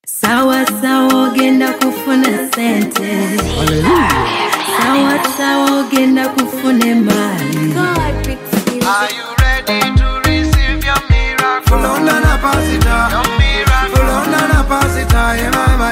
Sawa sawa ogenda kufuna sente. Sawa sawa ogenda kufuna mali. Are you ready to receive your miracle? Fulona na pasita, Your miracle. fulona na pasita, mama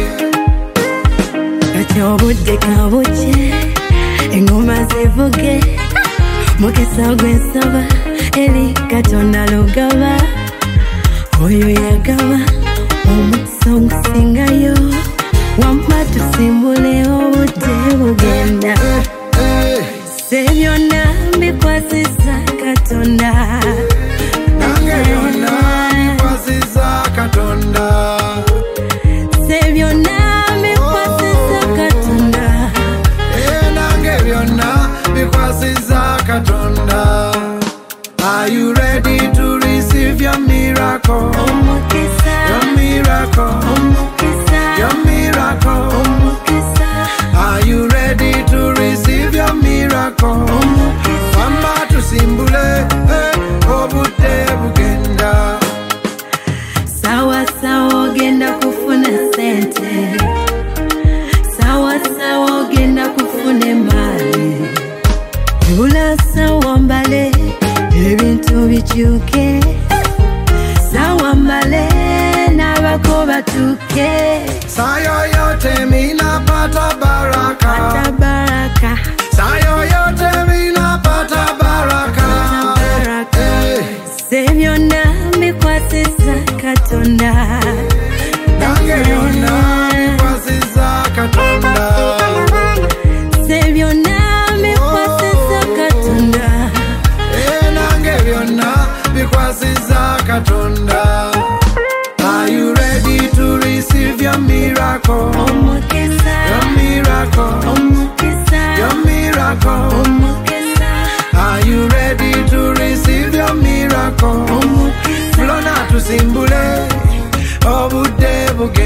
Kati obudde kabuche, engoma zivuge, mukisa gwensaba, eri Katonda lugaba, oyo yagaba, omukisa ogusingayo, wampa tusimbule obudde bugenda. Se byonna mbikwasiza Katonda. Nange byonna bikwasiza Katonda. Se byonna mbikwasiza Katonda. Nange byonna bikwasiza Katonda. Are you ready to receive your miracle? Omukisa, Your miracle, omukisa, your miracle. omukisa, Are you ready to receive your miracle? omukisa. Wamba tusimbule, obudde bugenda. Sawa sawa ogenda kufuna sente. Sawa sawa ogenda kufuna mali. Bula sawa mbale, ebintu bikyuke. Sawa mbale, n'abako batuke. Saa yoyote minapata baraka. Pata baraka, Saa yoyote minapata baraka. baraka. Se byonna mbikwasiza Katonda. Nange byonna bikwasiza Katonda. Se byonna mbikwasiza Katonda. Nange byonna bikwasiza Katonda. Are you ready to receive your miracle? Omukisa, Your miracle, omukisa, your miracle. omukisa, Are you ready to receive your miracle? omukisa. Fulona tusimbule, obudde bugenda.